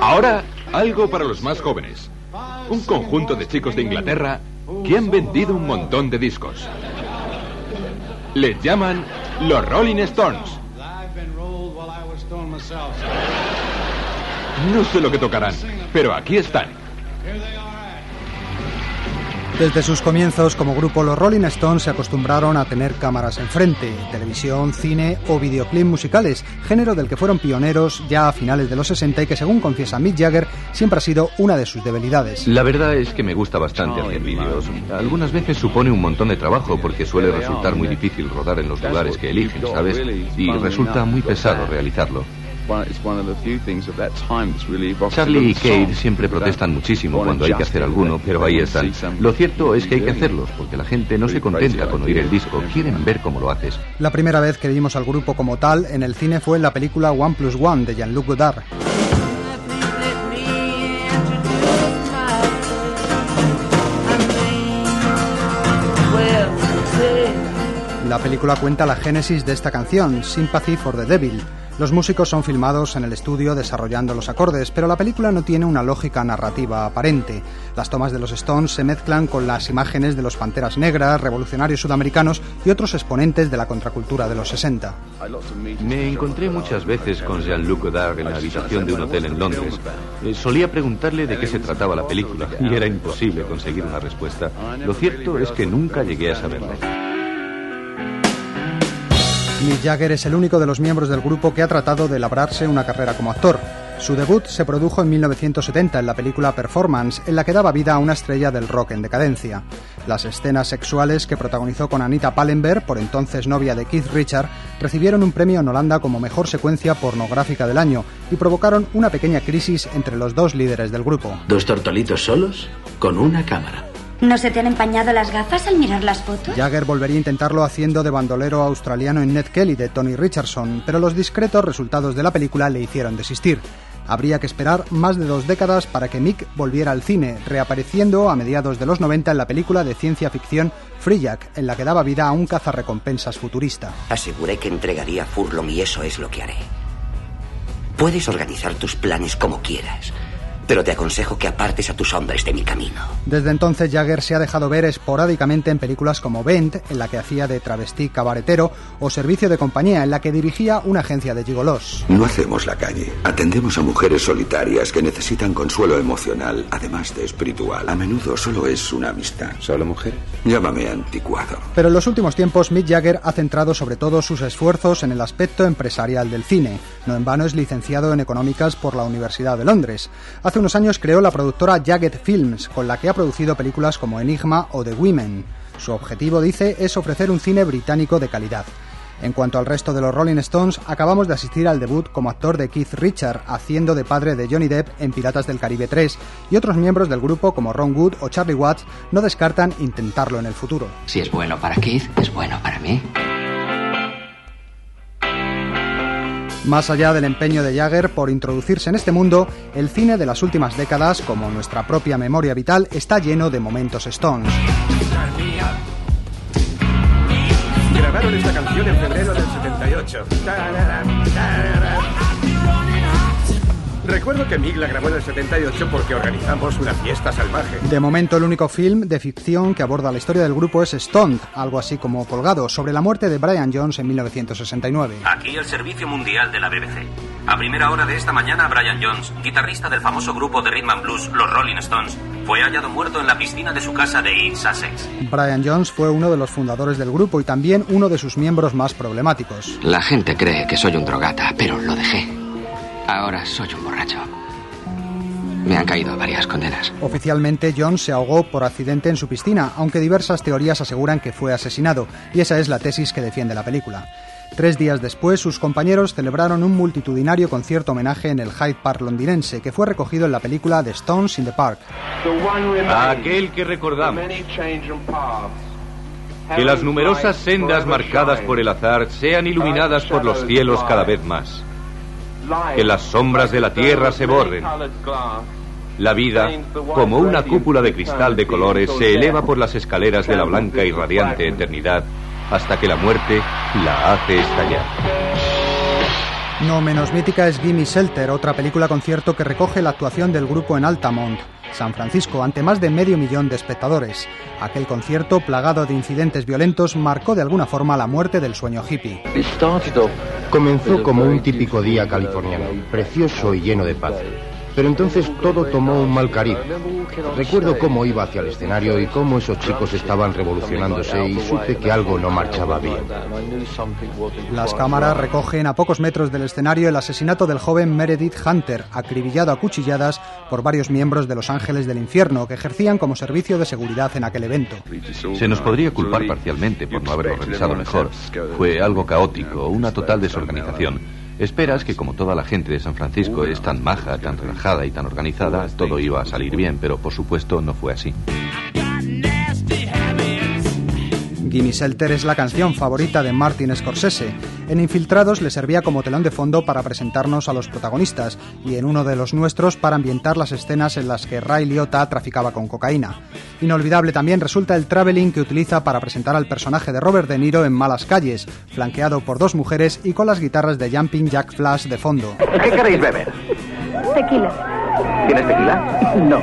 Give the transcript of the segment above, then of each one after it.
Ahora, algo para los más jóvenes. Un conjunto de chicos de Inglaterra que han vendido un montón de discos. Les llaman los Rolling Stones. No sé lo que tocarán, pero aquí están. Desde sus comienzos como grupo, los Rolling Stones se acostumbraron a tener cámaras enfrente, televisión, cine o videoclip musicales, género del que fueron pioneros ya a finales de los 60 y que, según confiesa Mick Jagger, siempre ha sido una de sus debilidades. La verdad es que me gusta bastante hacer vídeos. Algunas veces supone un montón de trabajo porque suele resultar muy difícil rodar en los lugares que eligen, ¿sabes? Y resulta muy pesado realizarlo. Charlie y Kate siempre protestan muchísimo cuando hay que hacer alguno, pero ahí están. Lo cierto es que hay que hacerlos, porque la gente no se contenta con oír el disco, quieren ver cómo lo haces. La primera vez que vimos al grupo como tal en el cine fue en la película 1+1 de Jean-Luc Godard. La película cuenta la génesis de esta canción, Sympathy for the Devil. Los músicos son filmados en el estudio desarrollando los acordes, pero la película no tiene una lógica narrativa aparente. Las tomas de los Stones se mezclan con las imágenes de los Panteras Negras, revolucionarios sudamericanos y otros exponentes de la contracultura de los 60. Me encontré muchas veces con Jean-Luc Godard en la habitación de un hotel en Londres. Solía preguntarle de qué se trataba la película y era imposible conseguir una respuesta. Lo cierto es que nunca llegué a saberlo. Mick Jagger es el único de los miembros del grupo que ha tratado de labrarse una carrera como actor. Su debut se produjo en 1970 en la película Performance, en la que daba vida a una estrella del rock en decadencia. Las escenas sexuales que protagonizó con Anita Pallenberg, por entonces novia de Keith Richards, recibieron un premio en Holanda como mejor secuencia pornográfica del año y provocaron una pequeña crisis entre los dos líderes del grupo. Dos tortolitos solos con una cámara. ¿No se te han empañado las gafas al mirar las fotos? Jagger volvería a intentarlo haciendo de bandolero australiano en Ned Kelly de Tony Richardson, pero los discretos resultados de la película le hicieron desistir. Habría que esperar más de 2 décadas para que Mick volviera al cine, reapareciendo a mediados de los 90 en la película de ciencia ficción Free Jack, en la que daba vida a un cazarrecompensas futurista. Aseguré que entregaría Furlong y eso es lo que haré. Puedes organizar tus planes como quieras, pero te aconsejo que apartes a tus hombres de mi camino. Desde entonces, Jagger se ha dejado ver esporádicamente en películas como Bent, en la que hacía de travesti cabaretero, o Servicio de Compañía, en la que dirigía una agencia de gigolos. No hacemos la calle. Atendemos a mujeres solitarias que necesitan consuelo emocional, además de espiritual. A menudo solo es una amistad. ¿Solo mujeres? Llámame anticuado. Pero en los últimos tiempos, Mick Jagger ha centrado sobre todo sus esfuerzos en el aspecto empresarial del cine. No en vano es licenciado en Económicas por la Universidad de Londres. Hace unos años creó la productora Jagged Films, con la que ha producido películas como Enigma o The Women. Su objetivo, dice, es ofrecer un cine británico de calidad. En cuanto al resto de los Rolling Stones, acabamos de asistir al debut como actor de Keith Richards, haciendo de padre de Johnny Depp en Piratas del Caribe 3, y otros miembros del grupo como Ron Wood o Charlie Watts no descartan intentarlo en el futuro. Si es bueno para Keith, es bueno para mí. Más allá del empeño de Jagger por introducirse en este mundo, el cine de las últimas décadas, como nuestra propia memoria vital, está lleno de momentos Stones. Grabaron esta canción en febrero del 78. Recuerdo que Mick la grabó en el 78 porque organizamos una fiesta salvaje. De momento, el único film de ficción que aborda la historia del grupo es Stoned, algo así como Colgado, sobre la muerte de Brian Jones en 1969. Aquí el servicio mundial de la BBC. A primera hora de esta mañana, Brian Jones, guitarrista del famoso grupo de rhythm and blues Los Rolling Stones, fue hallado muerto en la piscina de su casa de East Sussex. Brian Jones fue uno de los fundadores del grupo y también uno de sus miembros más problemáticos. La gente cree que soy un drogata, pero lo dejé. Ahora soy un borracho. Me han caído varias condenas. Oficialmente, Jones se ahogó por accidente en su piscina, aunque diversas teorías aseguran que fue asesinado, y esa es la tesis que defiende la película. 3 días después, sus compañeros celebraron un multitudinario concierto homenaje en el Hyde Park londinense, que fue recogido en la película The Stones in the Park. Aquel que recordamos. Que las numerosas sendas marcadas por el azar sean iluminadas por los cielos cada vez más. Que las sombras de la tierra se borren. La vida, como una cúpula de cristal de colores, se eleva por las escaleras de la blanca y radiante eternidad hasta que la muerte la hace estallar. No menos mítica es Gimme Shelter, otra película concierto que recoge la actuación del grupo en Altamont, San Francisco, ante más de 500.000 de espectadores. Aquel concierto, plagado de incidentes violentos, marcó de alguna forma la muerte del sueño hippie. Comenzó como un típico día californiano, precioso y lleno de paz. Pero entonces todo tomó un mal cariz. Recuerdo cómo iba hacia el escenario y cómo esos chicos estaban revolucionándose y supe que algo no marchaba bien. Las cámaras recogen a pocos metros del escenario el asesinato del joven Meredith Hunter, acribillado a cuchilladas por varios miembros de los Ángeles del Infierno que ejercían como servicio de seguridad en aquel evento. Se nos podría culpar parcialmente por no haberlo revisado mejor. Fue algo caótico, una total desorganización. Esperas que, como toda la gente de San Francisco es tan maja, tan relajada y tan organizada, todo iba a salir bien, pero por supuesto no fue así. Gimme Shelter es la canción favorita de Martin Scorsese. En Infiltrados le servía como telón de fondo para presentarnos a los protagonistas y en uno de los nuestros para ambientar las escenas en las que Ray Liotta traficaba con cocaína. Inolvidable también resulta el traveling que utiliza para presentar al personaje de Robert De Niro en Malas Calles, flanqueado por 2 mujeres y con las guitarras de Jumping Jack Flash de fondo. ¿Qué queréis beber? Tequila. ¿Tienes tequila? No.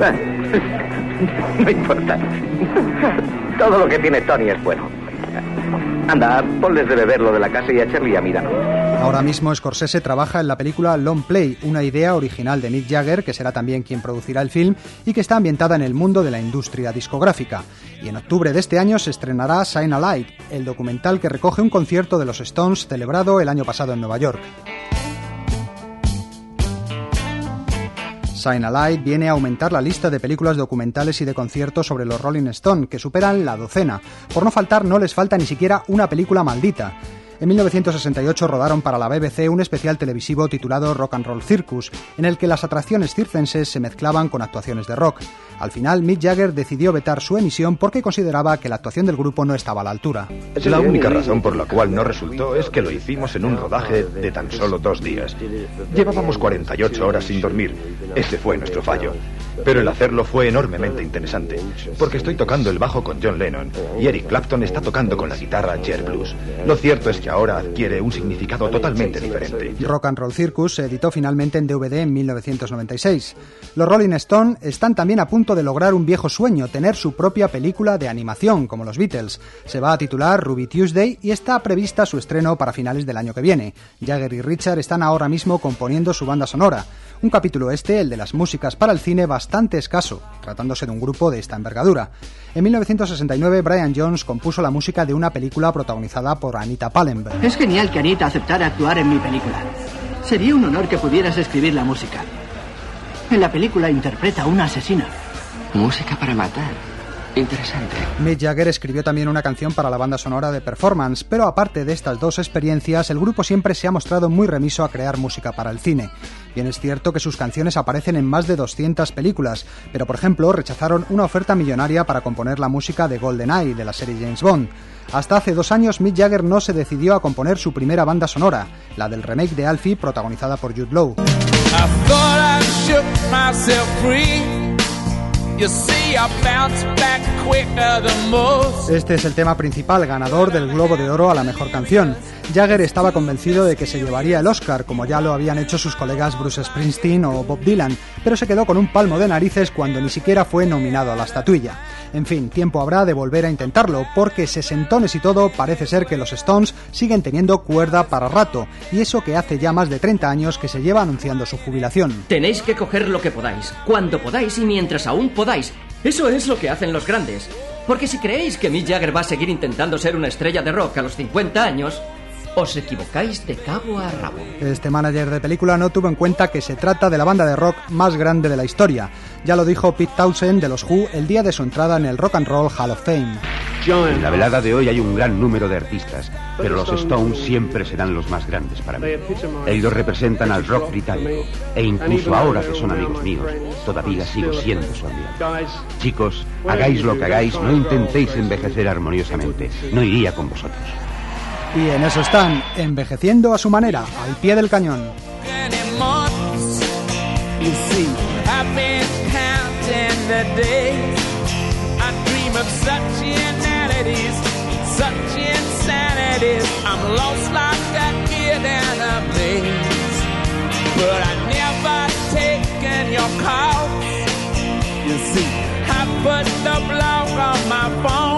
No importa. Todo lo que tiene Tony es bueno. Anda, ponles de beber lo de la casa y a Charlie y a mí dame. Ahora mismo Scorsese trabaja en la película Long Play, una idea original de Mick Jagger, que será también quien producirá el film y que está ambientada en el mundo de la industria discográfica. Y en octubre de este año se estrenará Shine a Light, el documental que recoge un concierto de los Stones celebrado el año pasado en Nueva York. Shine a Light viene a aumentar la lista de películas documentales y de conciertos sobre los Rolling Stones, que superan la 12. Por no faltar, no les falta ni siquiera una película maldita. En 1968 rodaron para la BBC un especial televisivo titulado Rock and Roll Circus, en el que las atracciones circenses se mezclaban con actuaciones de rock. Al final, Mick Jagger decidió vetar su emisión porque consideraba que la actuación del grupo no estaba a la altura. La única razón por la cual no resultó es que lo hicimos en un rodaje de tan solo 2 días. Llevábamos 48 horas sin dormir. Ese fue nuestro fallo. Pero el hacerlo fue enormemente interesante, porque estoy tocando el bajo con John Lennon y Eric Clapton está tocando con la guitarra Jet Blues. Lo cierto es que ahora adquiere un significado totalmente diferente. Rock and Roll Circus se editó finalmente en DVD en 1996. Los Rolling Stones están también a punto de lograr un viejo sueño, tener su propia película de animación, como los Beatles. Se va a titular Ruby Tuesday y está prevista su estreno para finales del año que viene. Jagger y Richard están ahora mismo componiendo su banda sonora. Un capítulo el de las músicas para el cine, bastante escaso, tratándose de un grupo de esta envergadura. En 1969, Brian Jones compuso la música de una película protagonizada por Anita Pallenberg. Es genial que Anita aceptara actuar en mi película. Sería un honor que pudieras escribir la música. En la película interpreta a una asesina. Música para matar. Interesante. Mick Jagger escribió también una canción para la banda sonora de Performance, pero aparte de estas 2 experiencias, el grupo siempre se ha mostrado muy remiso a crear música para el cine. Bien es cierto que sus canciones aparecen en más de 200 películas, pero por ejemplo rechazaron una oferta millonaria para componer la música de GoldenEye, de la serie James Bond. Hasta hace 2 años Mick Jagger no se decidió a componer su primera banda sonora, la del remake de Alfie, protagonizada por Jude Law. Este es el tema principal, ganador del Globo de Oro a la mejor canción. Jagger estaba convencido de que se llevaría el Oscar, como ya lo habían hecho sus colegas Bruce Springsteen o Bob Dylan, pero se quedó con un palmo de narices cuando ni siquiera fue nominado a la estatuilla. En fin, tiempo habrá de volver a intentarlo, porque sesentones y todo, parece ser que los Stones siguen teniendo cuerda para rato, y eso que hace ya más de 30 años que se lleva anunciando su jubilación. Tenéis que coger lo que podáis, cuando podáis y mientras aún podáis. Eso es lo que hacen los grandes. Porque si creéis que Mick Jagger va a seguir intentando ser una estrella de rock a los 50 años... os equivocáis de cabo a rabo. Este manager de película no tuvo en cuenta que se trata de la banda de rock más grande de la historia. Ya lo dijo Pete Townshend de los Who el día de su entrada en el Rock and Roll Hall of Fame. En la velada de hoy hay un gran número de artistas, pero los Stones siempre serán los más grandes para mí. Ellos representan al rock británico, e incluso ahora que son amigos míos, todavía sigo siendo su amigo. Chicos, hagáis lo que hagáis, no intentéis envejecer armoniosamente. No iría con vosotros. Y en eso están, envejeciendo a su manera, al pie del cañón. sit in a maze, but I never taken your call. You see, I put the block on my phone.